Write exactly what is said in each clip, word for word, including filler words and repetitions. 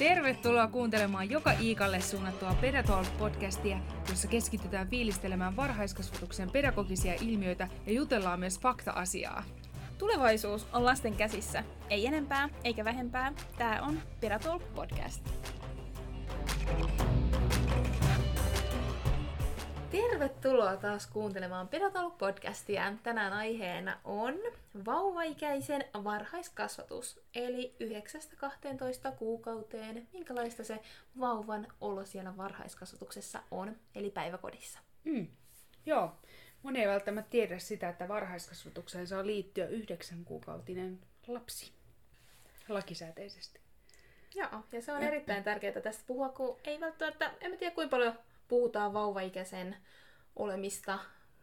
Tervetuloa kuuntelemaan Joka Iikalle suunnattua Pedatalk-podcastia, jossa keskitytään fiilistelemään varhaiskasvatuksen pedagogisia ilmiöitä ja jutellaan myös fakta-asiaa. Tulevaisuus on lasten käsissä. Ei enempää eikä vähempää. Tää on Pedatalk-podcast. Tervetuloa taas kuuntelemaan Pedatalk-podcastia. Tänään aiheena on vauvaikäisen varhaiskasvatus, eli yhdeksästä kahteentoista kuukauteen. Minkälaista se vauvan olo siellä varhaiskasvatuksessa on, eli päiväkodissa. Mm. Joo, moni ei välttämättä tiedä sitä, että varhaiskasvatukseen saa liittyä yhdeksän kuukautinen lapsi lakisääteisesti. Joo, ja se on erittäin tärkeää tästä puhua, kun ei välttämättä, en mä tiedä kuinka paljon puhutaan vauvaikäisen olemista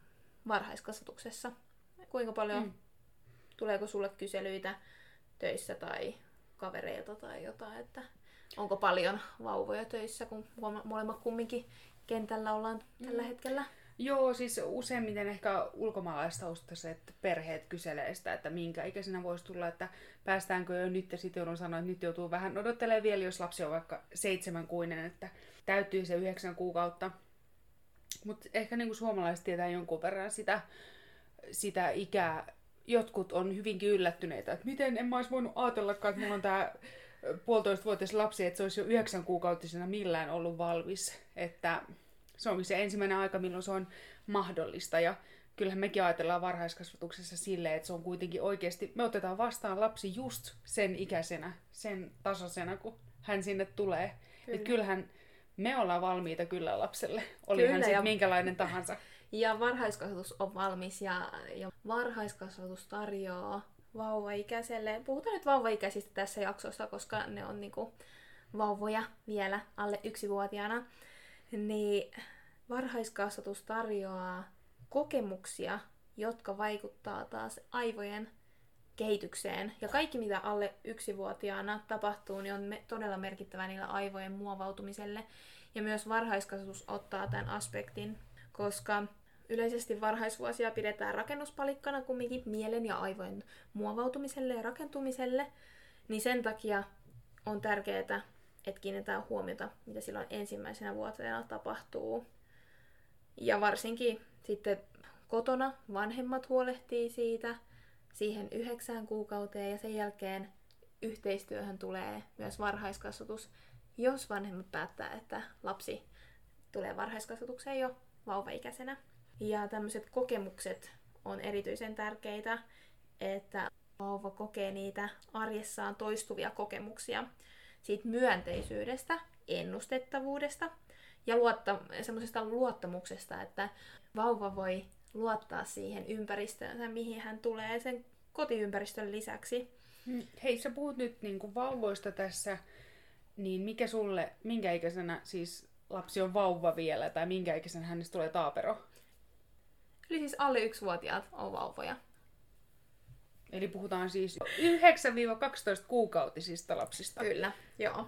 varhaiskasvatuksessa. Kuinka paljon, mm. tuleeko sulle kyselyitä töissä tai kavereilta tai jotain, että onko paljon vauvoja töissä, kun molemmat kumminkin kentällä ollaan mm. tällä hetkellä? Joo, siis useimmiten ehkä ulkomaalaistaustaiset perheet kyselee sitä, että minkä ikäisenä voisi tulla, että päästäänkö jo nyt, ja sitten joudun sanoa, että nyt joutuu vähän odottelemaan vielä, jos lapsi on vaikka seitsemänkuinen, että täytyy se yhdeksän kuukautta. Mutta ehkä niin kuin suomalaiset tietää jonkun verran sitä, sitä ikää. Jotkut on hyvinkin yllättyneitä, että miten en mä olisi voinut ajatellakaan, että mulla on tää puolitoistavuotias lapsi, että se olisi jo yhdeksän kuukautisena millään ollut valmis. Että se on se ensimmäinen aika, milloin se on mahdollista. Ja kyllähän mekin ajatellaan varhaiskasvatuksessa silleen, että se on kuitenkin oikeasti, me otetaan vastaan lapsi just sen ikäisenä, sen tasoisena, kun hän sinne tulee. Kyllä. Että kyllähän me ollaan valmiita kyllä lapselle, oli hän sitten minkälainen tahansa. Ja varhaiskasvatus on valmis ja, ja varhaiskasvatus tarjoaa vauvaikäiselle. Puhutaan nyt vauvaikäisistä tässä jaksossa, koska ne on niinku vauvoja vielä alle yksivuotiaana. Niin varhaiskasvatus tarjoaa kokemuksia, jotka vaikuttaa taas aivojen kehitykseen. Ja kaikki, mitä alle yksivuotiaana tapahtuu, niin on me- todella merkittävää niillä aivojen muovautumiselle. Ja myös varhaiskasvatus ottaa tämän aspektin, koska yleisesti varhaisvuosia pidetään rakennuspalikkana kumminkin mielen ja aivojen muovautumiselle ja rakentumiselle. Niin sen takia on tärkeää, että kiinnitetään huomiota, mitä silloin ensimmäisenä vuotena tapahtuu. Ja varsinkin sitten kotona vanhemmat huolehtii siitä siihen yhdeksään kuukauteen ja sen jälkeen yhteistyöhön tulee myös varhaiskasvatus, jos vanhemmat päättää, että lapsi tulee varhaiskasvatukseen jo vauvaikäisenä. Ja tämmöiset kokemukset on erityisen tärkeitä, että vauva kokee niitä arjessaan toistuvia kokemuksia siitä myönteisyydestä, ennustettavuudesta ja luotta, semmoisesta luottamuksesta, että vauva voi luottaa siihen ympäristöönsä, mihin hän tulee sen kotiympäristön lisäksi. Hei, sä puhut nyt niinku vauvoista tässä, niin mikä sulle, minkä ikäisenä siis lapsi on vauva vielä, tai minkä ikäisenä hänestä tulee taapero? Eli siis alle yksivuotiaat on vauvoja. Eli puhutaan siis yhdeksän kaksitoista kuukautisista lapsista. Kyllä, joo.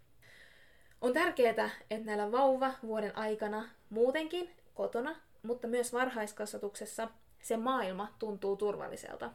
On tärkeää, että näillä vauva-vuoden aikana muutenkin kotona, mutta myös varhaiskasvatuksessa se maailma tuntuu turvalliselta.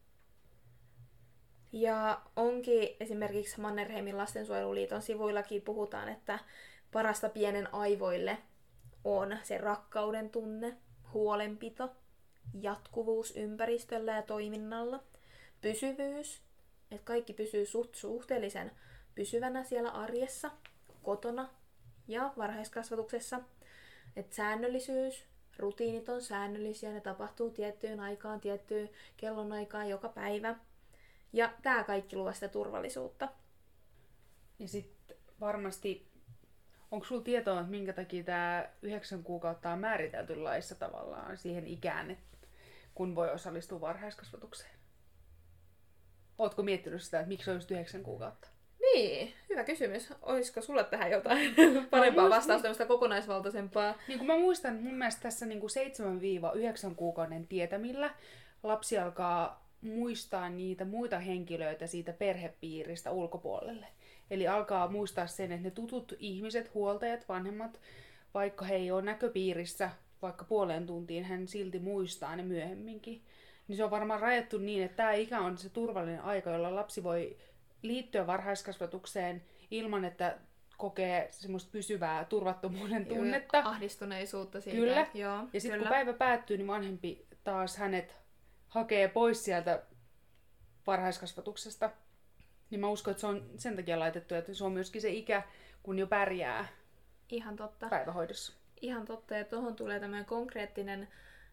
Ja onkin esimerkiksi Mannerheimin lastensuojeluliiton sivuillakin puhutaan, että parasta pienen aivoille on se rakkauden tunne, huolenpito, jatkuvuus ympäristöllä ja toiminnalla, pysyvyys, että kaikki pysyy suht suhteellisen pysyvänä siellä arjessa, kotona ja varhaiskasvatuksessa, että säännöllisyys, rutiinit on säännöllisiä, ne tapahtuu tiettyyn aikaan, tiettyyn kellonaikaan joka päivä. Ja tämä kaikki luo sitä turvallisuutta. Ja sitten varmasti, onko sulla tietoa, että minkä takia tämä yhdeksän kuukautta on määritelty laissa tavallaan siihen ikään, että kun voi osallistua varhaiskasvatukseen? Ootko miettinyt sitä, että miksi on just yhdeksän kuukautta? Niin, hyvä kysymys. Olisiko sulla tähän jotain parempaa vastausta, tämmöistä kokonaisvaltaisempaa? Niin kuin mä muistan, mun mielestä tässä niin kuin seitsemän yhdeksän kuukauden tietämillä lapsi alkaa muistaa niitä muita henkilöitä siitä perhepiiristä ulkopuolelle. Eli alkaa muistaa sen, että ne tutut ihmiset, huoltajat, vanhemmat, vaikka he ei ole näköpiirissä vaikka puoleen tuntiin, hän silti muistaa ne myöhemminkin. Niin se on varmaan rajattu niin, että tämä ikä on se turvallinen aika, jolla lapsi voi liittyä varhaiskasvatukseen ilman, että kokee semmoista pysyvää turvattomuuden tunnetta. Ja ahdistuneisuutta siitä. Kyllä. Joo, ja sitten kyllä. kun päivä päättyy, niin vanhempi taas hänet hakee pois sieltä varhaiskasvatuksesta. Niin mä uskon, että se on sen takia laitettu, että se on myöskin se ikä, kun jo pärjää Ihan totta. päivähoidossa. Ihan totta. Ja tuohon tulee tämmöinen konkreettinen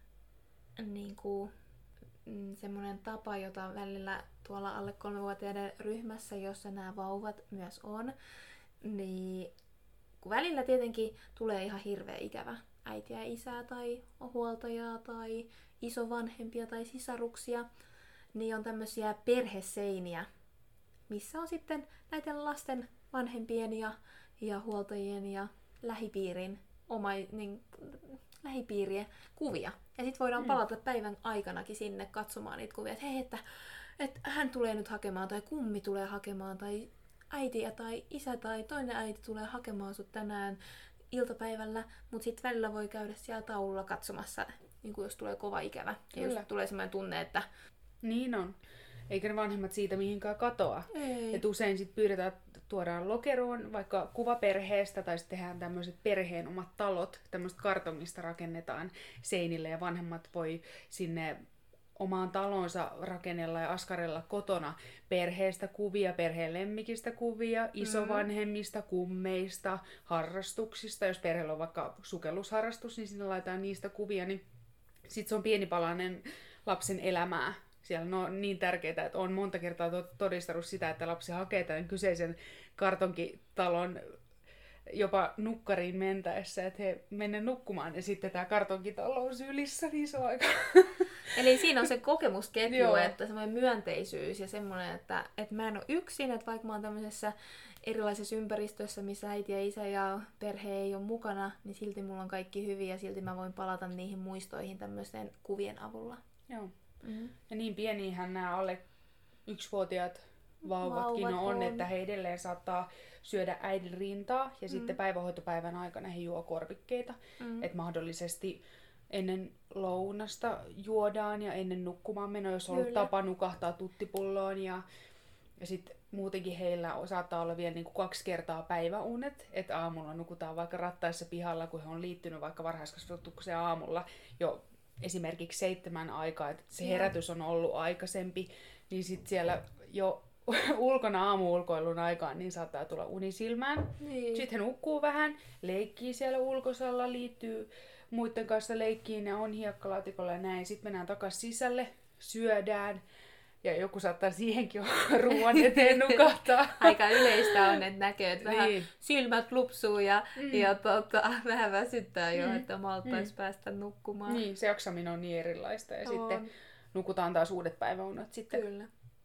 niin kuin, mm, semmoinen tapa, jota välillä tuolla alle kolmevuotiaiden ryhmässä, jossa nämä vauvat myös on, niin kun välillä tietenkin tulee ihan hirveä ikävä äitiä, isää tai huoltajaa tai isovanhempia tai sisaruksia, niin on tämmöisiä perheseiniä, missä on sitten näiden lasten vanhempien ja, ja huoltajien ja lähipiirin oma, niin, lähipiirien kuvia. Ja sitten voidaan Mm. palata päivän aikanakin sinne katsomaan niitä kuvia, että hei, että, että hän tulee nyt hakemaan tai kummi tulee hakemaan tai äiti tai isä tai toinen äiti tulee hakemaan sut tänään iltapäivällä, mutta sitten välillä voi käydä siellä taululla katsomassa, niin jos tulee kova ikävä. Ja Kyllä. jos tulee sellainen tunne, että Niin on. Eikä ne vanhemmat siitä mihinkään katoa. ei, Et usein sit pyydetään, tuodaan lokeroon vaikka kuva perheestä tai sitten tehdään tämmöiset perheen omat talot. Tämmöistä kartongista rakennetaan seinille ja vanhemmat voi sinne omaan talonsa rakennella ja askarella kotona perheestä kuvia, perheen lemmikistä kuvia, isovanhemmista, kummeista, harrastuksista. Jos perheellä on vaikka sukellusharrastus, niin sinne laitetaan niistä kuvia, niin sitten se on pieni palanen lapsen elämää. Siellä on niin tärkeää, että on monta kertaa todistanut sitä, että lapsi hakee tämän kyseisen kartonkitalon jopa nukkariin mentäessä, että he mennään nukkumaan ja sitten tämä kartonkitalo on sylissä, niin se on aika... Eli siinä on se kokemusketju, Joo. että semmoinen myönteisyys ja semmoinen, että, että mä en ole yksin, että vaikka mä oon tämmöisessä erilaisessa ympäristössä, missä äiti ja isä ja perhe ei ole mukana, niin silti mulla on kaikki hyvin ja silti mä voin palata niihin muistoihin tämmöisten kuvien avulla. Joo. Mm-hmm. Ja niin pieniähän nämä alle yksivuotiaat vauvatkin Vauvat on, on. että he edelleen saattaa syödä äidin rintaa ja mm. sitten päivähoitopäivän aikana he juo korvikkeita. Mm. Että mahdollisesti ennen lounasta juodaan ja ennen nukkumaan menoa, jos on ollut Kyllä. tapa nukahtaa tuttipulloon. Ja, ja sitten muutenkin heillä on- saattaa olla vielä niinku kaksi kertaa päiväunet. Että aamulla nukutaan vaikka rattaissa pihalla, kun he on liittynyt vaikka varhaiskasvatukseen aamulla jo esimerkiksi seitsemän aikaa, että se Joo. herätys on ollut aikaisempi, niin sitten siellä jo ulkona aamu-ulkoilun aikaan niin saattaa tulla unisilmään. Niin. Sitten he nukkuu vähän, leikkii siellä ulkosalla, liittyy muiden kanssa leikkiin ja on hiekkalaatikolla ja näin. Sitten mennään takaisin sisälle, syödään ja joku saattaa siihenkin ruoan eteen nukahtaa. Aika yleistä on, että näkee, että vähän Niin. silmät lupsuu ja, Mm. ja tota, vähän väsyttää jo, Mm. että malttaisi Mm. päästä nukkumaan. Niin, se jaksaminen on niin erilaista ja On. sitten nukutaan taas uudet päiväunet sitten Kyllä.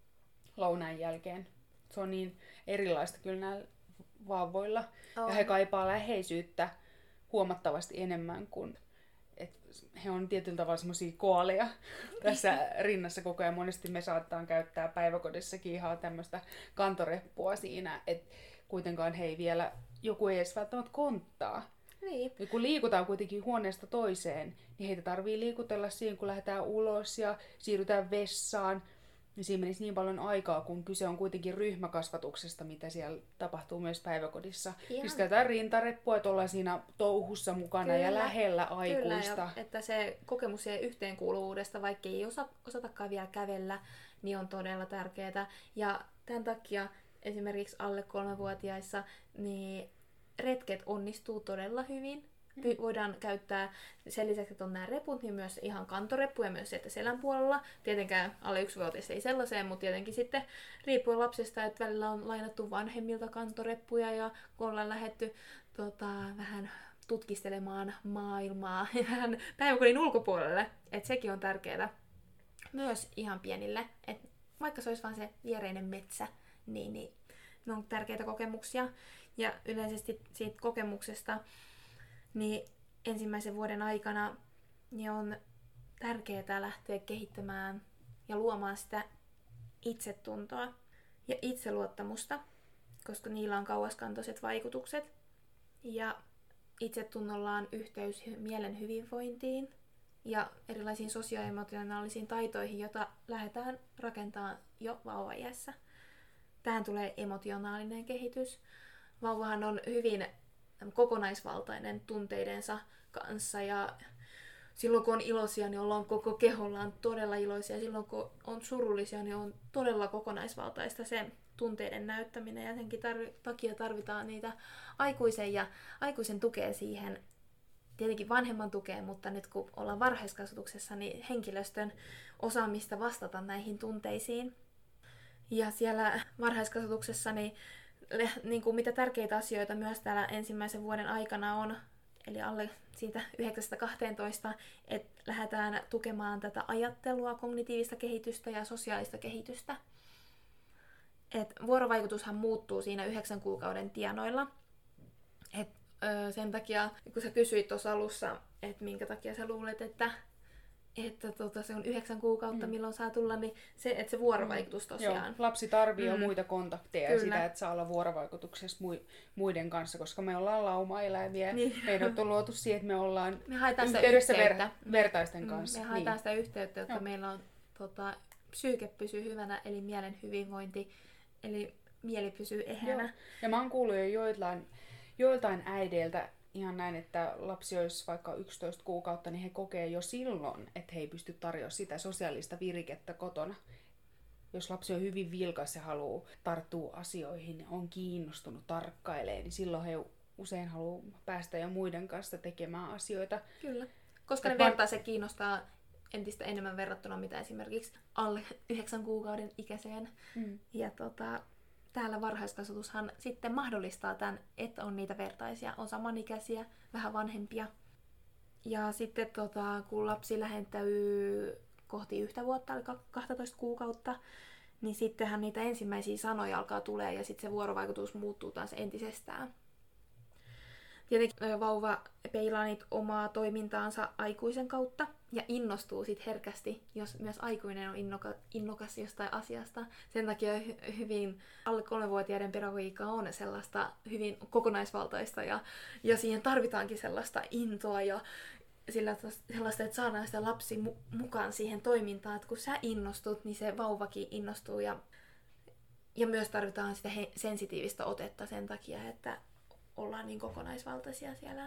lounaan jälkeen. Se on niin erilaista kyllä näillä vauvoilla. On. Ja he kaipaa läheisyyttä huomattavasti enemmän kuin... Et he on tietyllä tavalla semmoisia koaleja tässä rinnassa koko ajan. Monesti me saattaa käyttää päiväkodissakin ihan tämmöistä kantoreppua siinä, että kuitenkaan he ei vielä, joku ei edes välttämättä konttaa. Niin. Ja kun liikutaan kuitenkin huoneesta toiseen, niin heitä tarvii liikutella siihen, kun lähdetään ulos ja siirrytään vessaan. Ja siinä menisi niin paljon aikaa, kun kyse on kuitenkin ryhmäkasvatuksesta, mitä siellä tapahtuu myös päiväkodissa. Ihan. Pistetään rintareppua, että ollaan siinä touhussa mukana ja Kyllä. lähellä Kyllä, aikuista. ja että se kokemus ja yhteenkuuluvuudesta, vaikka ei osa, osatakaan vielä kävellä, niin on todella tärkeää. Ja tämän takia esimerkiksi alle kolmevuotiaissa niin retket onnistuu todella hyvin. Py- voidaan käyttää sen lisäksi, että on nämä reput, niin myös ihan kantoreppuja myös sieltä selän puolella. Tietenkään alle yksivuotias ei sellaiseen, mutta tietenkin sitten riippuen lapsesta, että välillä on lainattu vanhemmilta kantoreppuja ja kun ollaan lähdetty tota, vähän tutkistelemaan maailmaa vähän päiväkodin ulkopuolelle. Että sekin on tärkeää myös ihan pienille. Et vaikka se olisi vain se viereinen metsä, niin, niin ne on tärkeitä kokemuksia. Ja yleisesti siitä kokemuksesta niin ensimmäisen vuoden aikana niin on tärkeää lähteä kehittämään ja luomaan sitä itsetuntoa ja itseluottamusta, koska niillä on kauaskantoiset vaikutukset. Ja itsetunnolla on yhteys mielen hyvinvointiin ja erilaisiin sosioemotionaalisiin taitoihin, joita lähdetään rakentamaan jo vauvaiässä. Tähän tulee emotionaalinen kehitys, vauvahan on hyvin kokonaisvaltainen tunteidensa kanssa ja silloin kun on iloisia, niin ollaan koko kehollaan todella iloisia. Silloin kun on surullisia, niin on todella kokonaisvaltaista se tunteiden näyttäminen. Ja senkin tarvi- takia tarvitaan niitä aikuisen ja aikuisen tukea siihen. Tietenkin vanhemman tukea, mutta nyt kun ollaan varhaiskasvatuksessa, niin henkilöstön osaamista vastata näihin tunteisiin. Ja siellä varhaiskasvatuksessa, niin, niin kuin mitä tärkeitä asioita myös täällä ensimmäisen vuoden aikana on, eli alle siitä yhdeksästä kahteentoista, että lähdetään tukemaan tätä ajattelua, kognitiivista kehitystä ja sosiaalista kehitystä. Et vuorovaikutushan muuttuu siinä yhdeksän kuukauden tienoilla. Et, ö, sen takia, kun sä kysyit tuossa alussa, että minkä takia sä luulet, että, että tota, se on yhdeksän kuukautta, mm. milloin saa tulla, niin se, että se vuorovaikutus tosiaan. Joo, lapsi tarvii mm. jo muita kontakteja Kyllä. ja sitä, että saa olla vuorovaikutuksessa muiden kanssa, koska me ollaan lauma-eläimiä. Niin. Meidät on luotu siihen, että me ollaan me haetaan yhteydessä sitä ver- vertaisten kanssa. Me haetaan niin. sitä yhteyttä, että Joo. meillä on tota, psyyke pysyy hyvänä, eli mielen hyvinvointi, eli mieli pysyy eheänä. Joo. Ja mä oon kuullut jo joitain, joiltain äideiltä ihan näin, että lapsi olisi vaikka yksitoista kuukautta, niin he kokee jo silloin, että he ei pysty tarjoamaan sitä sosiaalista virikettä kotona. Jos lapsi on hyvin vilkas ja haluaa tarttua asioihin, on kiinnostunut, tarkkailee, niin silloin he usein haluaa päästä jo muiden kanssa tekemään asioita. Kyllä, koska Et ne va- vertaiset kiinnostaa entistä enemmän verrattuna mitä esimerkiksi alle yhdeksän kuukauden ikäiseen. Mm. Ja tota, täällä varhaiskasvatushan sitten mahdollistaa tämän, että on niitä vertaisia, on samanikäisiä, vähän vanhempia. Ja sitten tota, kun lapsi lähentyy kohti yhtä vuotta, eli kaksitoista kuukautta, niin sittenhän niitä ensimmäisiä sanoja alkaa tulee ja sitten se vuorovaikutus muuttuu taas entisestään. Tietenkin vauva peilaa niitä omaa toimintaansa aikuisen kautta ja innostuu sit herkästi, jos myös aikuinen on innoka, innokas jostain asiasta. Sen takia hy- hyvin alle kolmevuotiaiden pedagogiikka on sellaista hyvin kokonaisvaltaista ja, ja siihen tarvitaankin sellaista intoa ja sillä sellaista, että saadaan sitä lapsi mu- mukaan siihen toimintaan, että kun sä innostut, niin se vauvakin innostuu ja, ja myös tarvitaan sitä he- sensitiivistä otetta sen takia, että ollaan niin kokonaisvaltaisia siellä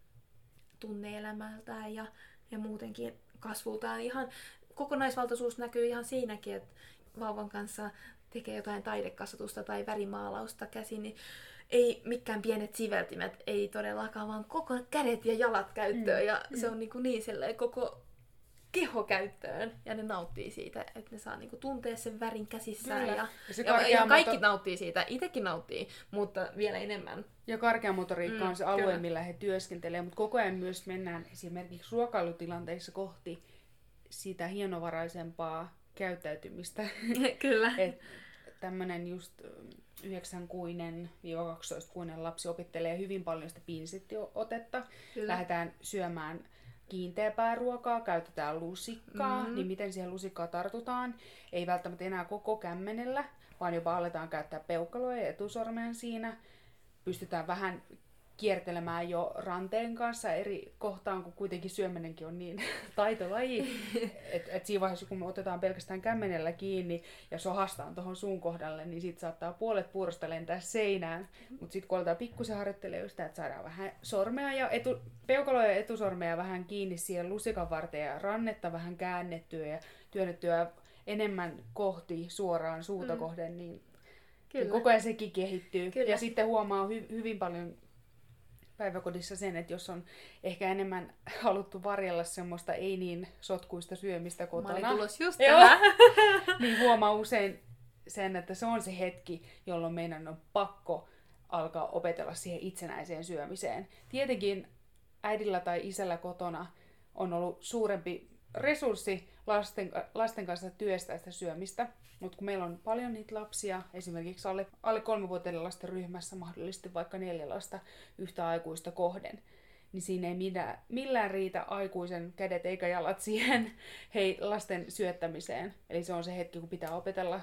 tunne-elämältään ja, ja muutenkin kasvultaan. Ihan, kokonaisvaltaisuus näkyy ihan siinäkin, että vauvan kanssa tekee jotain taidekasvatusta tai värimaalausta käsin, niin ei mikään pienet siveltimet, ei todellakaan, vaan koko kädet ja jalat käyttöön. Mm, ja mm. se on niin, niin silleen koko keho käyttöön. Ja ne nauttii siitä, että ne saa niin kuin tuntea sen värin käsissään. Kyllä. Ja, Ja, ja, ja kaikki moto... nauttii siitä, itsekin nauttii, mutta vielä enemmän. Ja karkeamotoriikka Mm, on se alue, kyllä. millä he työskentelevät, mutta koko ajan myös mennään esimerkiksi ruokailutilanteissa kohti sitä hienovaraisempaa käyttäytymistä. Kyllä. Et tämmöinen just yhdeksänkuinen kaksitoistakuinen lapsi opettelee hyvin paljon sitä pinsettiotetta. Kyllä. Lähdetään syömään kiinteäpää ruokaa, käytetään lusikkaa, Mm-hmm. niin miten siihen lusikkaan tartutaan. Ei välttämättä enää koko kämmenellä, vaan jopa aletaan käyttää peukaloja ja etusormen siinä. Pystytään vähän kiertelemään jo ranteen kanssa eri kohtaan, kun kuitenkin syöminenkin on niin taitolaji. Että et siinä vaiheessa, kun me otetaan pelkästään kämmenellä kiinni ja sohastaan tuohon suun kohdalle, niin siitä saattaa puolet puurosta lentää seinään. Mutta sitten kun aletaan pikkusen harjoittelemaan sitä, että saadaan vähän sormea ja etu, peukaloja ja etusormea vähän kiinni siihen lusikan varteen ja rannetta vähän käännettyä ja työnnettyä enemmän kohti suoraan suuta mm. kohden, niin Kyllä. koko ajan sekin kehittyy. Kyllä. Ja sitten huomaa hy- hyvin paljon päiväkodissa sen, että jos on ehkä enemmän haluttu varjella semmoista ei niin sotkuista syömistä kotona. Mä olin tulos just Joo. tähän. Niin huomaa usein sen, että se on se hetki, jolloin meidän on pakko alkaa opetella siihen itsenäiseen syömiseen. Tietenkin äidillä tai isällä kotona on ollut suurempi resurssi lasten, lasten kanssa työstää sitä syömistä. Mutta kun meillä on paljon niitä lapsia, esimerkiksi alle, alle kolmevuotiaiden lasten ryhmässä mahdollisesti vaikka neljä lasta yhtä aikuista kohden, niin siinä ei millään, millään riitä aikuisen kädet eikä jalat siihen hei, lasten syöttämiseen. Eli se on se hetki, kun pitää opetella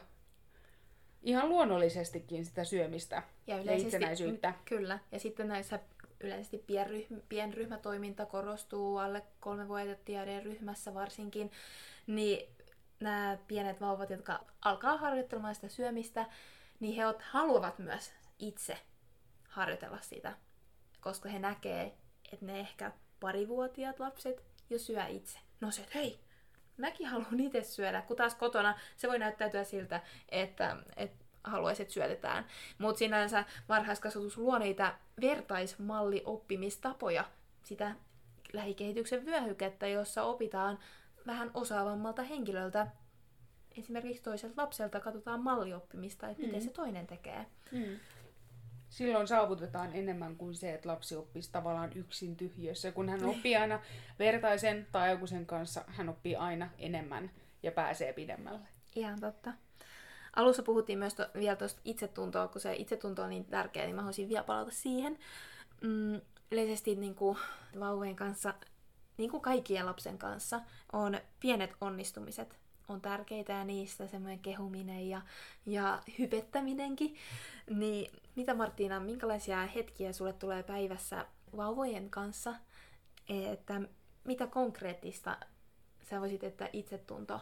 ihan luonnollisestikin sitä syömistä ja, ja itsenäisyyttä. Kyllä, ja sitten näissä yleisesti pienryhmä, pienryhmätoiminta korostuu alle kolmevuotiaiden ryhmässä varsinkin, niin nämä pienet vauvat, jotka alkaa harjoittelemaan sitä syömistä, niin he haluavat myös itse harjoitella sitä, koska he näkee, että ne ehkä parivuotiaat lapset jo syö itse. No se, että hei, mäkin haluan itse syödä, kun taas kotona se voi näyttäytyä siltä, että, että haluaisi, että syötetään. Mutta sinänsä varhaiskasvatus luo niitä vertaismallioppimistapoja, sitä lähikehityksen vyöhykettä, jossa opitaan vähän osaavammalta henkilöltä, esimerkiksi toiselta lapselta katsotaan mallioppimista, että mm. miten se toinen tekee. Mm. Silloin saavutetaan enemmän kuin se, että lapsi oppisi tavallaan yksin tyhjössä. Kun hän oppii aina vertaisen tai aikuisen kanssa, hän oppii aina enemmän ja pääsee pidemmälle. Ihan totta. Alussa puhuttiin myös to, vielä tuosta itsetuntoa, kun se itsetunto on niin tärkeä, niin mä haluaisin vielä palata siihen. Mm, yleisesti niin kuin vauvojen kanssa, niin kuin kaikkien lapsen kanssa, on pienet onnistumiset on tärkeitä ja niistä semmoinen kehuminen ja, ja hypettäminenkin. Niin mitä Marttiina, minkälaisia hetkiä sulle tulee päivässä vauvojen kanssa, että mitä konkreettista sä voisit, että itsetunto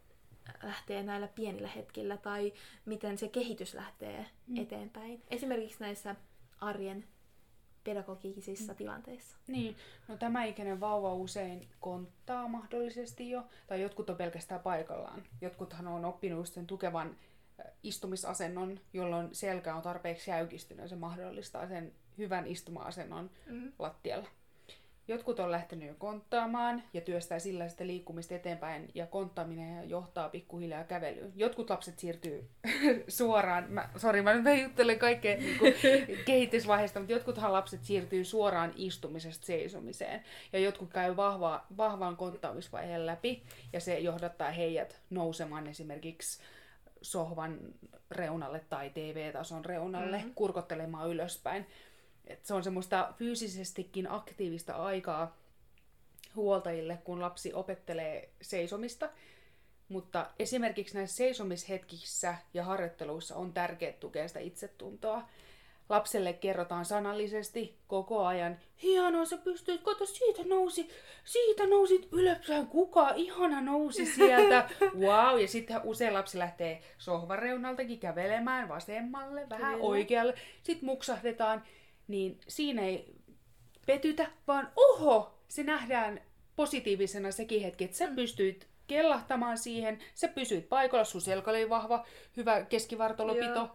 lähtee näillä pienillä hetkillä tai miten se kehitys lähtee mm. eteenpäin? Esimerkiksi näissä arjen pedagogisissa mm. tilanteissa. Niin, no tämä ikäinen vauva usein konttaa mahdollisesti jo, tai jotkut on pelkästään paikallaan. Jotkuthan on oppinut sen tukevan istumisasennon, jolloin selkä on tarpeeksi jäykistynyt ja se mahdollistaa sen hyvän istuma-asennon mm. lattialla. Jotkut on lähtenyt jo konttaamaan ja työstää sillä sitä liikkumista eteenpäin ja konttaaminen johtaa pikkuhiljaa kävelyyn. Jotkut lapset siirtyy suoraan, mä, sori mä nyt juttelen kaikkea niin kuin kehitysvaiheesta, mutta jotkuthan lapset siirtyy suoraan istumisesta seisomiseen. Ja jotkut käy vahvaa, vahvaan konttaamisvaiheen läpi ja se johdattaa heidät nousemaan esimerkiksi sohvan reunalle tai T V-tason reunalle, mm-hmm. kurkottelemaan ylöspäin. Et se on semmoista fyysisestikin aktiivista aikaa huoltajille, kun lapsi opettelee seisomista. Mutta esimerkiksi näissä seisomishetkissä ja harjoitteluissa on tärkeää tukea sitä itsetuntoa. Lapselle kerrotaan sanallisesti koko ajan, hienoa sä pystyt, kato siitä nousi, siitä nousit ylöspäin, kuka ihana nousi sieltä, wow. Ja sitten usein lapsi lähtee sohvan reunaltakin kävelemään vasemmalle, vähän Kyllä. oikealle, sitten muksahdetaan. Niin siinä ei petytä, vaan oho, se nähdään positiivisena sekin hetki, että sä mm. pystyit kellahtamaan siihen, sä pysyit paikalla, sun selkä oli vahva, hyvä keskivartalopito.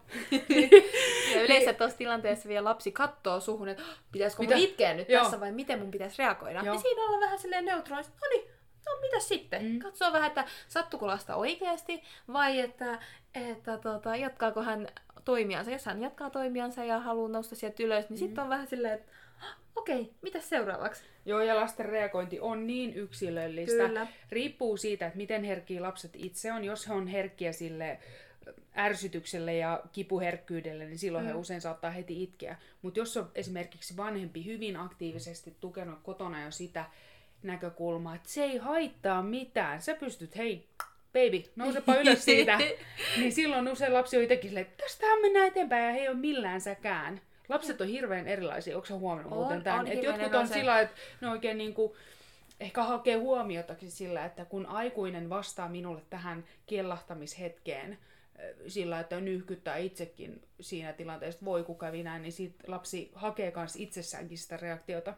Ja yleensä tuossa tilanteessa vielä lapsi kattoo suhun, että pitäisikö mun itkeä nyt Joo. tässä vai miten mun pitäisi reagoida. Joo. Ja siinä ollaan vähän silleen neutraalista, no niin, no mitäs sitten? Mm. Katsoo vähän, että sattuko lasta oikeasti vai että, että tota, jatkaako hän toimiansa. Jos hän jatkaa toimiansa ja haluaa nousta sieltä ylös, niin mm. sitten on vähän silleen, että okei, okay, mitäs seuraavaksi? Joo, ja lasten reagointi on niin yksilöllistä. Kyllä. Riippuu siitä, että miten herkkiä lapset itse on. Jos he on herkkiä sille ärsytykselle ja kipuherkkyydelle, niin silloin mm. he usein saattaa heti itkeä. Mutta jos on esimerkiksi vanhempi hyvin aktiivisesti tukenut kotona jo sitä näkökulmaa, että se ei haittaa mitään, sä pystyt, hei, baby, nousepa ylös siitä, niin silloin usein lapsi on itsekin silleen, että tästähän mennään eteenpäin ja he ei ole millään säkään. Lapset on hirveän erilaisia, onko sä huomannut on, muuten tämän? Et jotkut on sillä, että ne oikein niinku, ehkä hakee huomiotakin sillä, että kun aikuinen vastaa minulle tähän kellahtamishetkeen, sillä, että nyyhkyttää itsekin siinä tilanteessa, että voi kuka kävi näin, niin sit lapsi hakee myös itsessäänkin sitä reaktiota.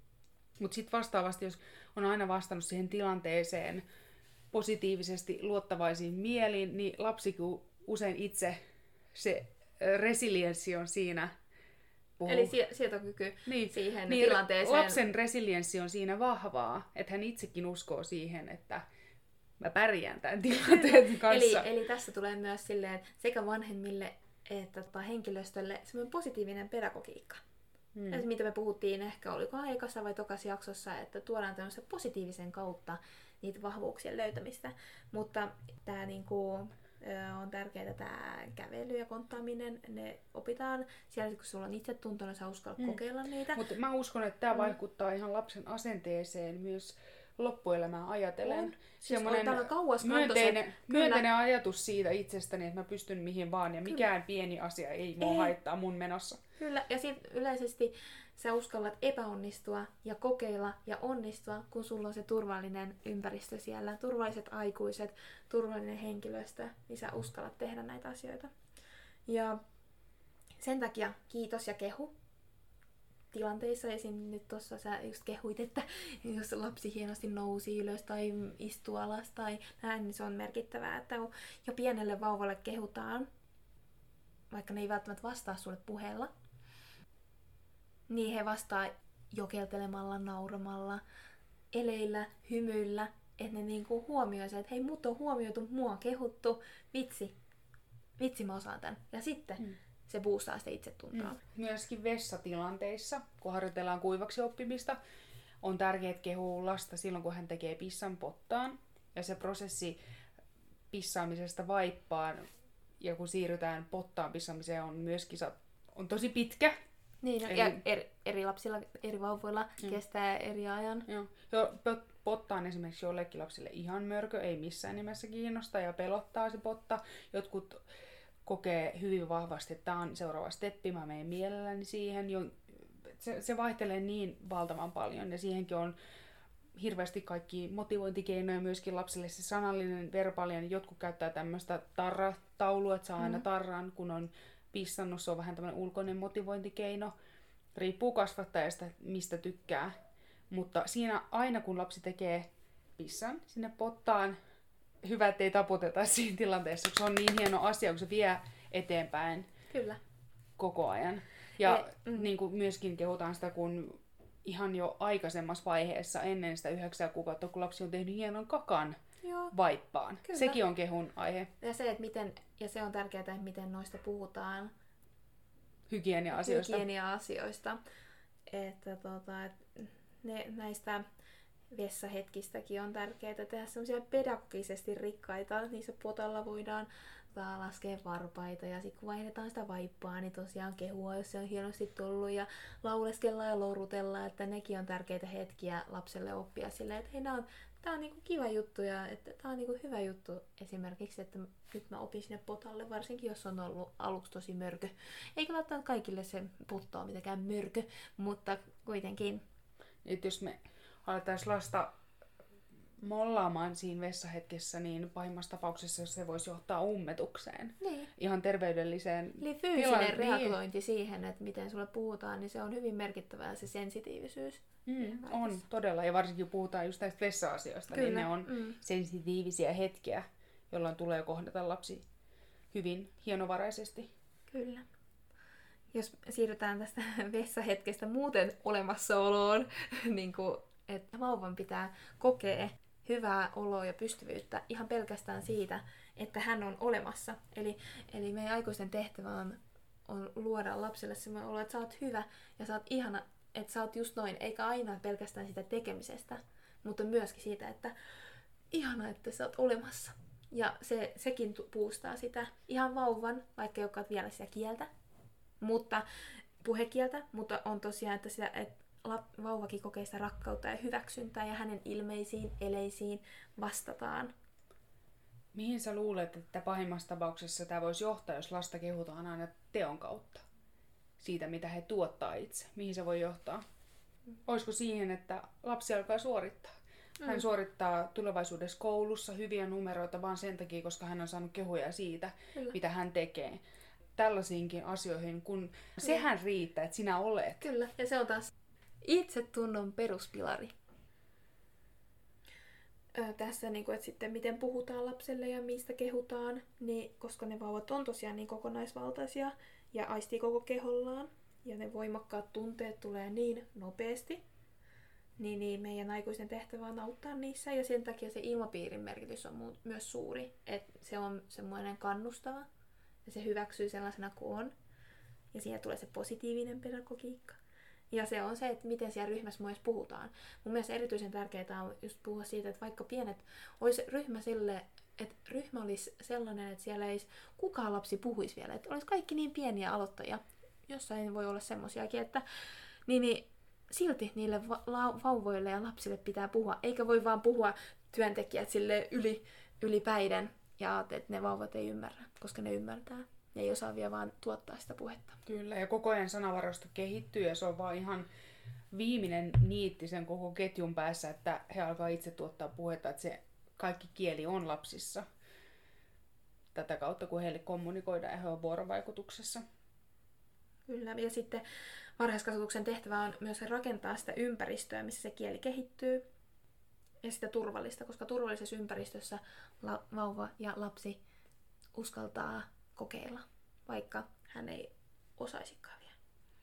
Mutta sitten vastaavasti, jos on aina vastannut siihen tilanteeseen positiivisesti luottavaisin mielin, niin lapsikin usein itse se resilienssi on siinä. Puhuu. Eli sietokyky niin, siihen niin, tilanteeseen. Lapsen resilienssi on siinä vahvaa, että hän itsekin uskoo siihen, että mä pärjään tämän tilanteen kanssa. Eli, eli tässä tulee myös silleen sekä vanhemmille että henkilöstölle semmoinen positiivinen pedagogiikka. Hmm. Eli mitä me puhuttiin ehkä, oliko ekassa vai tokassa jaksossa, että tuodaan tämmöisen positiivisen kautta niitä vahvuuksien löytämistä. Mutta tämä niinku, on tärkeää, tämä kävely ja konttaaminen, ne opitaan siellä, kun sulla on itsetuntona, sä uskallat hmm. kokeilla niitä. Mutta mä uskon, että tämä hmm. vaikuttaa ihan lapsen asenteeseen myös loppuelämää ajatellen. Siis myönteinen, myönteinen ajatus siitä itsestäni, että mä pystyn mihin vaan ja mikään Kyllä. pieni asia ei mua ei. haittaa mun menossa. Kyllä, ja sitten yleisesti sä uskallat epäonnistua ja kokeilla ja onnistua, kun sulla on se turvallinen ympäristö siellä, turvalliset aikuiset, turvallinen henkilöstö, niin sä uskallat tehdä näitä asioita. Ja sen takia kiitos ja kehu tilanteissa. Esim. Nyt tuossa sä just kehuit, että jos lapsi hienosti nousi ylös tai istuu alas tai näin, niin se on merkittävää, että jo pienelle vauvalle kehutaan, vaikka ne ei välttämättä vastaa sulle puheella, niin he vastaa jokeltelemalla, nauramalla, eleillä, hymyillä, että ne niinku huomioi se, että hei, mut on huomioitu, mua on kehuttu, vitsi, vitsi mä osaan tän. Ja sitten mm. se boostaa sitä itsetuntoa. Mm. Myöskin vessatilanteissa, kun harjoitellaan kuivaksi oppimista, on tärkeää kehua lasta silloin, kun hän tekee pissan pottaan. Ja se prosessi pissaamisesta vaippaan, ja kun siirrytään pottaan pissaamiseen, on myöskin on tosi pitkä. Niin, no, eli... ja eri, eri lapsilla, eri vauvoilla mm. kestää eri ajan. Joo. Jo, potta on esimerkiksi jollekin lapsille ihan mörkö, ei missään nimessä kiinnosta ja pelottaa se potta. Jotkut kokee hyvin vahvasti, että tämä on seuraava steppi, mä menen mielelläni siihen. Se, se vaihtelee niin valtavan paljon ja siihenkin on hirveästi kaikki motivointikeinoja myöskin lapsille. Se sanallinen, verbaalinen, jotkut käyttää tämmöistä tarrataulua, että saa aina tarran, kun on pissannut. Se on vähän tämmöinen ulkoinen motivointikeino. Riippuu kasvattajasta, mistä tykkää. Mutta siinä aina kun lapsi tekee pissan sinne pottaan, hyvä, ettei taputeta siinä tilanteessa, koska se on niin hieno asia, kun se vie eteenpäin Kyllä. koko ajan. Ja e, mm. niin kuin myöskin kehutaan sitä, kun ihan jo aikaisemmassa vaiheessa, ennen sitä yhdeksää kuukautta, kun lapsi on tehnyt hienon kakan Joo. vaippaan. Kyllä. Sekin on kehun aihe. Ja se, että miten, ja se on tärkeää, että miten noista puhutaan. Hygienia-asioista. Hygienia-asioista. Että tota, et ne, näistä vessahetkistäkin on tärkeää tehdä semmoisia pedagogisesti rikkaita. Niissä potalla voidaan laskea varpaita ja sitten kun vaihdetaan sitä vaippaa, niin tosiaan kehua, jos se on hienosti tullut ja lauleskella ja lourutella, että nekin on tärkeitä hetkiä lapselle oppia silleen, että hei, nää on, tää on niinku kiva juttu ja että tää on niinku hyvä juttu esimerkiksi, että nyt mä opin sinne potalle, varsinkin jos on ollut aluksi tosi mörkö. Eikä välttämättä kaikille se potto ole mitenkään mörkö, mutta kuitenkin. Et jos me aletaan lasta mollaamaan siinä vessahetkessä, niin pahimmassa tapauksessa se voisi johtaa ummetukseen. Niin. Ihan terveydelliseen Eli fyysinen tilaan. reagointi niin. siihen, että miten sulle puhutaan, niin se on hyvin merkittävää se sensitiivisyys. Mm, on, todella. Ja varsinkin kun puhutaan just näistä vessa-asioista, Kyllä. niin ne on mm. sensitiivisiä hetkiä, jolloin tulee kohdata lapsi hyvin hienovaraisesti. Kyllä. Jos siirrytään tästä vessahetkestä muuten olemassaoloon, niin kuin, että vauvan pitää kokea hyvää oloa ja pystyvyyttä ihan pelkästään siitä, että hän on olemassa. Eli, eli meidän aikuisten tehtävä on, on luoda lapselle sellainen olo, että sä oot hyvä ja sä oot ihana, että sä oot just noin, eikä aina pelkästään sitä tekemisestä, mutta myöskin siitä, että ihana, että sä oot olemassa. Ja se, sekin puustaa sitä ihan vauvan, vaikka joka on vielä sitä kieltä, mutta puhekieltä, mutta on tosiaan, että, sitä, että vauvakin kokee sitä rakkautta ja hyväksyntää ja hänen ilmeisiin, eleisiin vastataan. Mihin sä luulet, että pahimmassa tapauksessa tämä voisi johtaa, jos lasta kehutaan aina teon kautta? Siitä, mitä he tuottaa itse. Mihin se voi johtaa? Mm. Olisiko siihen, että lapsi alkaa suorittaa? Hän mm. suorittaa tulevaisuudessa koulussa hyviä numeroita vaan sen takia, koska hän on saanut kehuja siitä, Kyllä. mitä hän tekee. Tällaisiinkin asioihin, kun sehän riittää, että sinä olet. Kyllä, ja se on taas itsetunnon peruspilari. Öö, tässä, niin kuin, että sitten miten puhutaan lapselle ja mistä kehutaan, niin, koska ne vauvat on tosiaan niin kokonaisvaltaisia ja aistii koko kehollaan, ja ne voimakkaat tunteet tulee niin nopeasti, niin, niin meidän aikuisen tehtävä on auttaa niissä, ja sen takia se ilmapiirin merkitys on myös suuri, että se on semmoinen kannustava, ja se hyväksyy sellaisena kuin on, ja siihen tulee se positiivinen pedagogiikka. Ja se on se, että miten siellä ryhmässä myös puhutaan. Mun mielestä erityisen tärkeää on just puhua siitä, että vaikka pienet olisi ryhmä sille, että ryhmä olisi sellainen, että siellä ei kukaan lapsi puhuisi vielä. Että olisi kaikki niin pieniä aloittajia. Jossain voi olla semmosiakin, että niin, niin, silti niille va- la- vauvoille ja lapsille pitää puhua. Eikä voi vaan puhua työntekijät sille yli, ylipäiden ja että ne vauvat ei ymmärrä, koska ne ymmärtää. Ne ei osaa vielä vaan tuottaa sitä puhetta. Kyllä, ja koko ajan sanavarasto kehittyy ja se on vaan ihan viimeinen niitti sen koko ketjun päässä, että he alkaa itse tuottaa puhetta, että se kaikki kieli on lapsissa. Tätä kautta, kun heille kommunikoidaan ja he on vuorovaikutuksessa. Kyllä. Ja sitten varhaiskasvatuksen tehtävä on myös rakentaa sitä ympäristöä, missä se kieli kehittyy. Ja sitä turvallista, koska turvallisessa ympäristössä la- vauva ja lapsi uskaltaa kokeilla, vaikka hän ei osaisikaan vielä.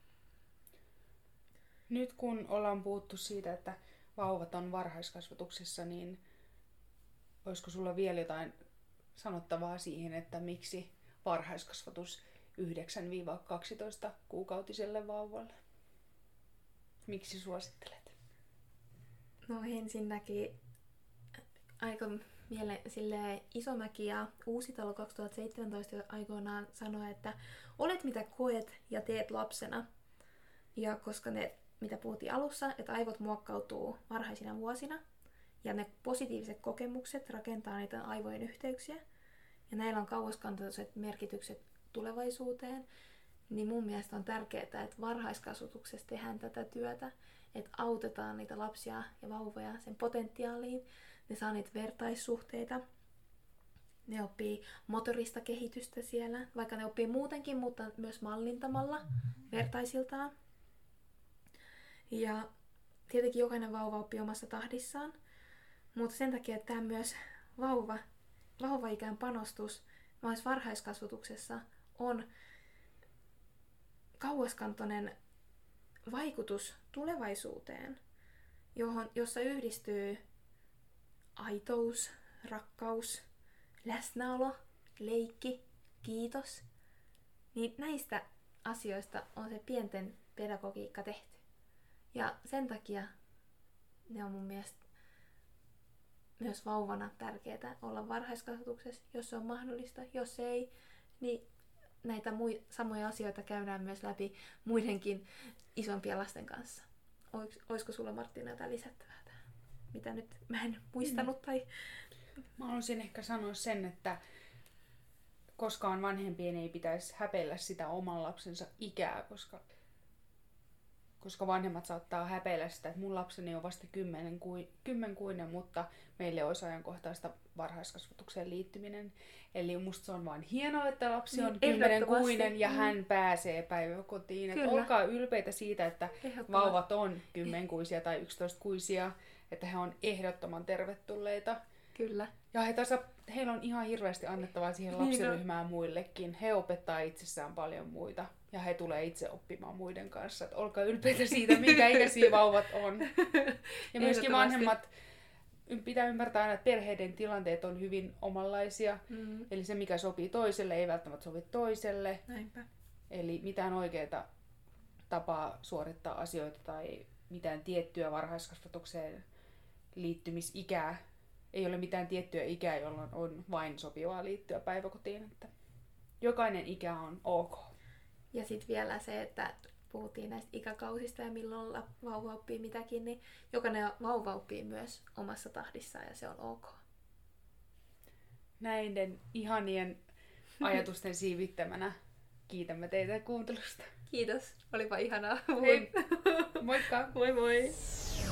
Nyt kun ollaan puhuttu siitä, että vauvat on varhaiskasvatuksessa, niin olisiko sulla vielä jotain sanottavaa siihen, että miksi varhaiskasvatus yhdeksän kaksitoista kuukautiselle vauvalle? Miksi suosittelet? No ensinnäkin aika miele, silleen Isomäki ja Uusitalo kaksituhattaseitsemäntoista aikoinaan sanoi, että olet mitä koet ja teet lapsena. Ja koska ne, mitä puhuttiin alussa, että aivot muokkautuu varhaisina vuosina ja ne positiiviset kokemukset rakentaa niitä aivojen yhteyksiä ja näillä on kauaskantoiset merkitykset tulevaisuuteen, niin mun mielestä on tärkeää, että varhaiskasvatuksessa tehdään tätä työtä, että autetaan niitä lapsia ja vauvoja sen potentiaaliin, ne saa niitä vertaissuhteita, ne oppii motorista kehitystä siellä, vaikka ne oppii muutenkin, mutta myös mallintamalla vertaisiltaan. Ja tietenkin jokainen vauva oppii omassa tahdissaan, mutta sen takia, että tämä myös vauva, vauva-ikään panostus myös varhaiskasvatuksessa on kauaskantoinen vaikutus tulevaisuuteen, johon, jossa yhdistyy aitous, rakkaus, läsnäolo, leikki, kiitos. Niin näistä asioista on se pienten pedagogiikka tehty. Ja sen takia ne on mun mielestä myös vauvana tärkeää olla varhaiskasvatuksessa, jos se on mahdollista. Jos ei, niin näitä mui, samoja asioita käydään myös läpi muidenkin isompien lasten kanssa. Ois, olisiko sulla, Marttiina, jotain lisättävää tähän? Mitä nyt mä en muistanut? Tai... Mä haluaisin ehkä sanoa sen, että koskaan vanhempien ei pitäisi häpeillä sitä oman lapsensa ikää, koska, koska vanhemmat saattaa häpeillä sitä, että mun lapseni on vasta kymmenen kui, kymmenkuinen, mutta meille olisi ajankohtaista varhaiskasvatukseen liittyminen. Eli musta se on vaan hienoa, että lapsi on kymmenenkuinen ja hän pääsee päiväkotiin. Että olkaa ylpeitä siitä, että vauvat on kymmenkuisia tai yksitoistakuisia, että he on ehdottoman tervetulleita. Kyllä. Ja he tasa, heillä on ihan hirveästi annettavaa siihen lapsiryhmään muillekin. He opettaa itsessään paljon muita ja he tulee itse oppimaan muiden kanssa. Että olkaa ylpeitä siitä, minkä ikäisiä vauvat on. Ja myöskin vanhemmat pitää ymmärtää aina, että perheiden tilanteet on hyvin omanlaisia. Mm. Eli se, mikä sopii toiselle, ei välttämättä sovi toiselle. Näinpä. Eli mitään oikeaa tapaa suorittaa asioita tai mitään tiettyä varhaiskasvatukseen liittymisikää. Ei ole mitään tiettyä ikää, jolloin on vain sopivaa liittyä päiväkotiin. Että jokainen ikä on ok. Ja sitten vielä se, että puhuttiin näistä ikäkausista ja milloin vauva oppii mitäkin, niin jokainen vauva oppii myös omassa tahdissaan ja se on ok. Näiden ihanien ajatusten siivittämänä kiitämme teitä kuuntelusta. Kiitos, olipa ihanaa. Hei, moikka! Moi moi!